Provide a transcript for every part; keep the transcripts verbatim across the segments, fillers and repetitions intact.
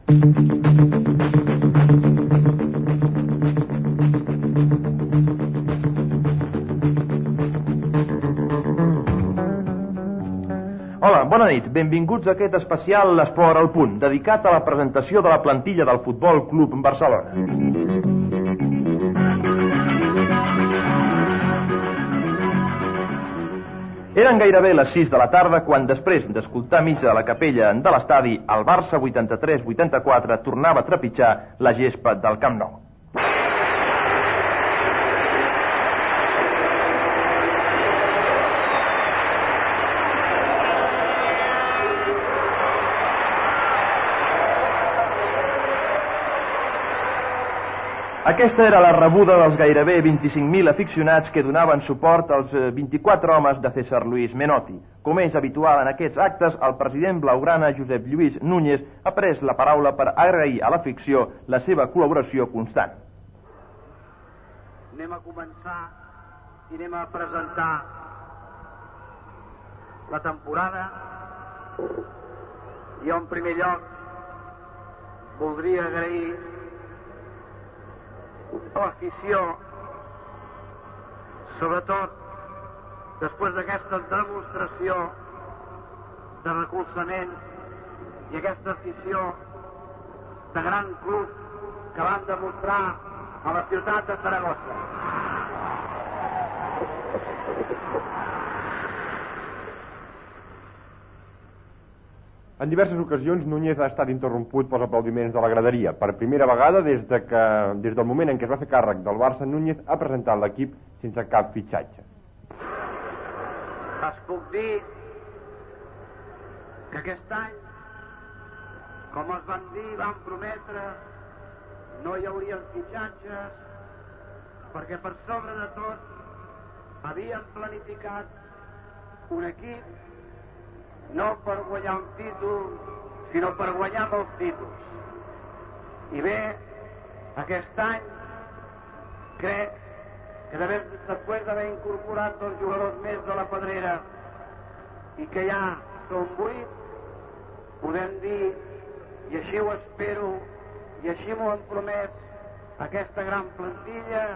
Hola, bona nit. Benvinguts a aquest especial L'Esport al Punt, dedicat a la presentació de la plantilla del Futbol Club Barcelona. Eren gairebé les sis de la tarda quan, després d'escoltar missa a la capella de l'estadi, el Barça vuitanta-tres vuitanta-quatre tornava a trepitjar la gespa del Camp Nou. Aquesta era la rebuda dels gairebé vint-i-cinc mil aficionats que donaven suport als vint-i-quatre homes de César Luis Menotti. Com és habitual en aquests actes, el president blaugrana Josep Lluís Núñez ha pres la paraula per agrair a l'afició la seva col·laboració constant. Anem a començar i anem a presentar la temporada. Jo, en primer lloc, voldria agrair l'afició, sobretot després d'aquesta demostració de recolzament i aquesta afició de gran club que van demostrar a la ciutat de Saragossa. En diverses ocasions, Núñez ha estat interromput pels aplaudiments de la graderia. Per primera vegada, des, de que, des del moment en què es va fer càrrec del Barça, Núñez ha presentat l'equip sense cap fitxatge. Es puc dir que aquest any, com es van dir, van prometre, no hi haurien fitxatges, perquè per sobre de tot havien planificat un equip no per guanyar un títol, sinó per guanyar molts títols. I bé, aquest any crec que després d'haver incorporat dos jugadors més de la Pedrera i que ja són vuit, podem dir, i així ho espero, i així m'ho han promès, aquesta gran plantilla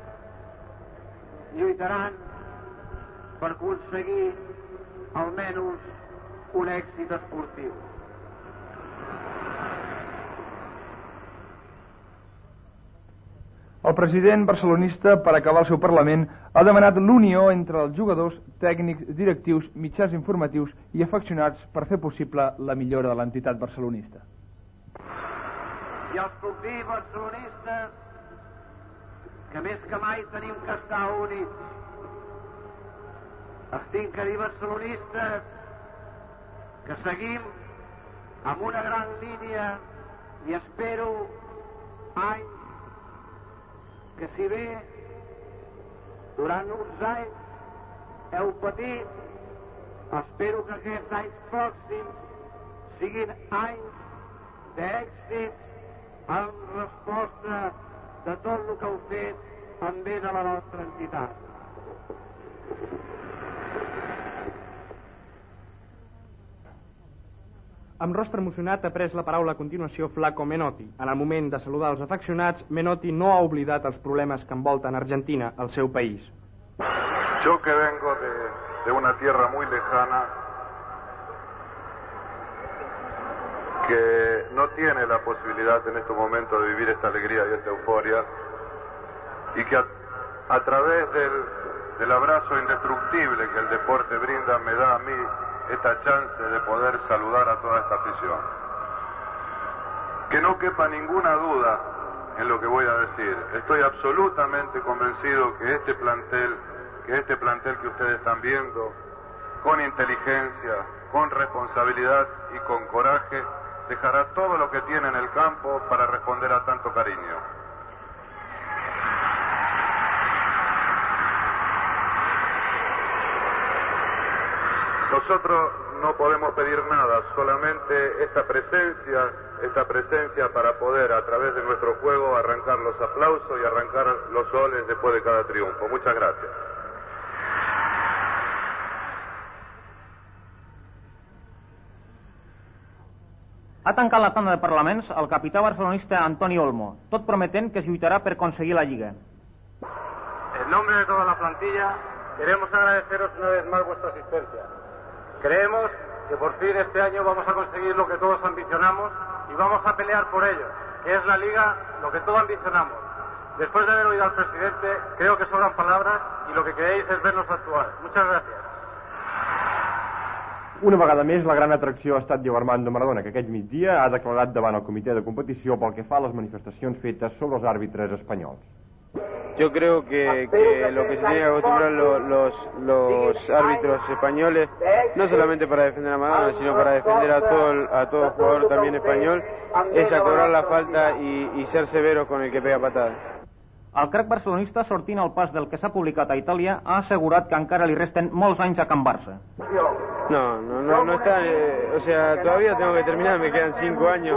lluitaran per aconseguir almenys un èxit esportiu. El president barcelonista, per acabar el seu Parlament, ha demanat l'unió entre els jugadors, tècnics, directius, mitjans informatius i afeccionats per fer possible la millora de l'entitat barcelonista. I els puc dir, barcelonistes, que més que mai tenim que estar units. Els tinc que dir, barcelonistes, que seguim amb una gran línia i espero anys que, si bé durant uns anys heu patit, espero que aquests anys pròxims siguin anys d'èxits en resposta de tot el que heu fet en bé de la nostra entitat. Amb rostre emocionat ha pres la paraula a continuació Flaco Menotti. En el moment de saludar els afeccionats, Menotti no ha oblidat els problemes que envolten Argentina, el seu país. Yo que vengo de, de una tierra muy lejana, que no tiene la posibilidad en estos momentos de vivir esta alegría y esta euforia, y que a, a través del, del abrazo indestructible que el deporte brinda, me da a mí esta chance de poder saludar a toda esta afición. Que no quepa ninguna duda en lo que voy a decir. Estoy absolutamente convencido que este plantel, que este plantel que ustedes están viendo, con inteligencia, con responsabilidad y con coraje, dejará todo lo que tiene en el campo para responder a tanto cariño. Nosotros no podemos pedir nada, solamente esta presencia, esta presencia para poder a través de nuestro juego arrancar los aplausos y arrancar los soles después de cada triunfo. Muchas gracias. Ha tancat la tanda de parlaments el capità barcelonista Antoni Olmo, tot prometent que es lluitará per conseguir la Lliga. En nombre de toda la plantilla, queremos agradeceros una vez más vuestra asistencia. Creemos que por fin este año vamos a conseguir lo que todos ambicionamos y vamos a pelear por ello, que es la Liga, lo que todos ambicionamos. Después de haber oído al presidente, creo que sobran palabras y lo que queréis es vernos actuar. Muchas gracias. Una vegada més, la gran atracció ha estat Diego Armando Maradona, que aquest migdia ha declarat davant el comitè de competició pel que fa a les manifestacions fetes sobre els àrbitres espanyols. Yo creo que, que lo que se tiene que acostumbrar lo, los, los árbitros españoles, no solamente para defender a Maradona, sino para defender a todo, el, a todo jugador también español, es a cobrar la falta y, y ser severos con el que pega patadas. El crac barcelonista, sortint al pas del que s'ha publicat a Itàlia, ha assegurat que encara li resten molts anys a Can Barça. No, no, no, no está, eh, o sea, todavía tengo que terminar, me quedan cinco años.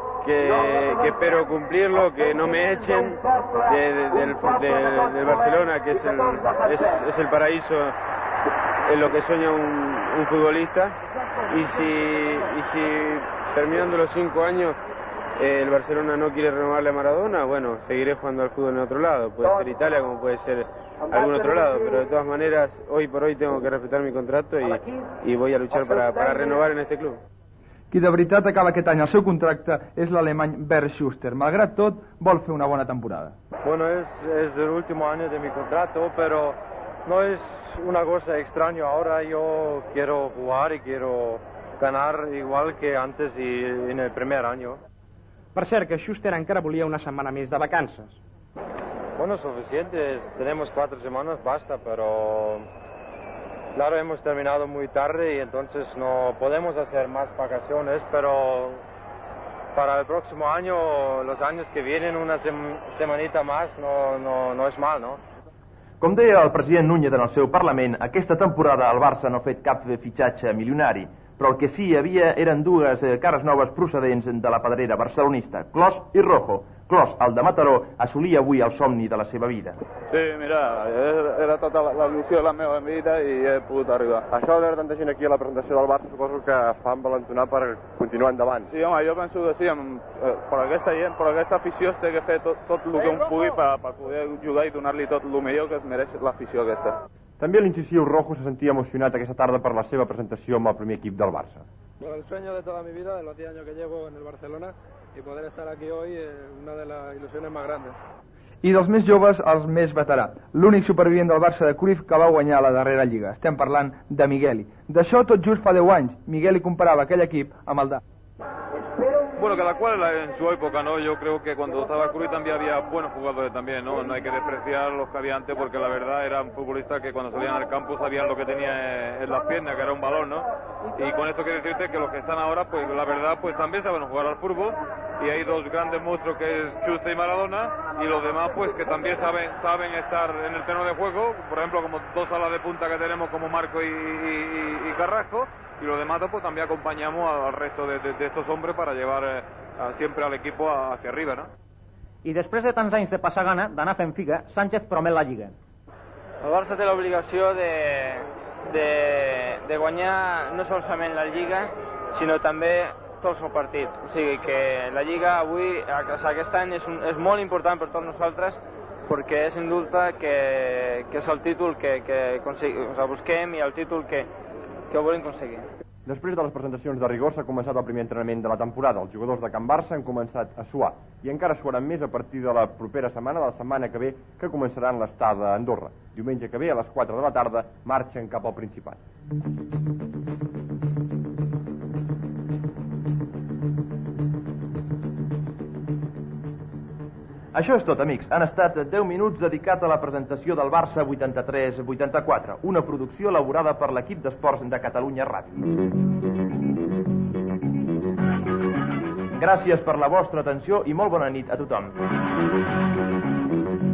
Que, que espero cumplirlo, que no me echen de, de, del, de, del Barcelona, que es el, es, es el paraíso en lo que sueña un, un futbolista. Y si, y si terminando los cinco años eh, el Barcelona no quiere renovarle a Maradona, bueno, seguiré jugando al fútbol en otro lado. Puede ser Italia como puede ser algún otro lado, pero de todas maneras, hoy por hoy tengo que respetar mi contrato y, y voy a luchar para, para renovar en este club. Qui de veritat acaba aquest any el seu contracte és l'alemany Bernd Schuster. Malgrat tot, vol fer una bona temporada. Bueno, es, es el último año de mi contrato, pero no es una cosa extraña. Ahora yo quiero jugar y quiero ganar igual que antes y en el primer año. Per cert, que Schuster encara volia una setmana més de vacances. Bueno, suficiente. Tenemos cuatro semanas, basta, pero... Claro, hemos terminado muy tarde y entonces no podemos hacer más vacaciones, pero para el próximo año, los años que vienen, una sem semanita más no, no, no és mal, no? Com deia el president Núñez en el seu Parlament, aquesta temporada el Barça no ha fet cap fitxatge milionari, però el que sí hi havia eren dues cares noves procedents de la pedrera barcelonista, Clos i Rojo. Clos, el de Mataró, assolia avui el somni de la seva vida. Sí, mira, era tota la il·lusió de la meva vida i he pogut arribar. Això de veure tanta gent aquí a la presentació del Barça suposo que fa envalentonar per continuar endavant. Sí, home, jo penso que sí, amb, eh, per aquesta gent, per aquesta afició es té que fer tot, tot el que un pugui per, per poder jugar i donar-li tot el millor que es mereix l'afició aquesta. També l'incisiu Rojo se sentia emocionat aquesta tarda per la seva presentació amb el primer equip del Barça. Bueno, el sueño de toda mi vida, de los diez años que llevo en el Barcelona, y poder estar aquí hoy es una de las ilusiones más grandes. I dels més joves, els més veterà. L'únic supervivent del Barça de Cruyff que va guanyar la darrera lliga. Estem parlant de Migueli. D'això tot just fa deu anys. Migueli comparava aquell equip amb el de... Bueno, cada cual en su época, ¿no? Yo creo que cuando estaba Cruyff también había buenos jugadores también, ¿no? No hay que despreciar los que había antes porque la verdad eran futbolistas que cuando salían al campo sabían lo que tenía en las piernas, que era un balón, ¿no? Y con esto quiero decirte que los que están ahora, pues la verdad, pues también saben jugar al fútbol y hay dos grandes monstruos que es Schuster y Maradona y los demás, pues que también saben saben estar en el terreno de juego, por ejemplo, como dos alas de punta que tenemos como Marco y, y, y Carrasco. Y los demás pues también acompañamos al resto de, de, de estos hombres para llevar eh, a, siempre al equipo hacia arriba, ¿no? I després de tants anys de passar gana, d'anar fent figa, Sánchez promet la Lliga. El Barça té l'obligació de, de, de guanyar no solament la Lliga, sinó també tots els partits. O sigui que la Lliga avui, aquest any, és, un, és molt important per tots nosaltres perquè és sin dubte que, que és el títol que, que o sigui, busquem i el títol que que ho volem aconseguir. Després de les presentacions de rigor s'ha començat el primer entrenament de la temporada. Els jugadors de Can Barça han començat a suar i encara suaran més a partir de la propera setmana, de la setmana que ve, que començaran l'estada a Andorra. Diumenge que ve, a les quatre de la tarda, marxen cap al Principat. Això és tot, amics. Han estat deu minuts dedicats a la presentació del Barça vuitanta-tres vuitanta-quatre, una producció elaborada per l'equip d'esports de Catalunya Ràdio. Gràcies per la vostra atenció i molt bona nit a tothom.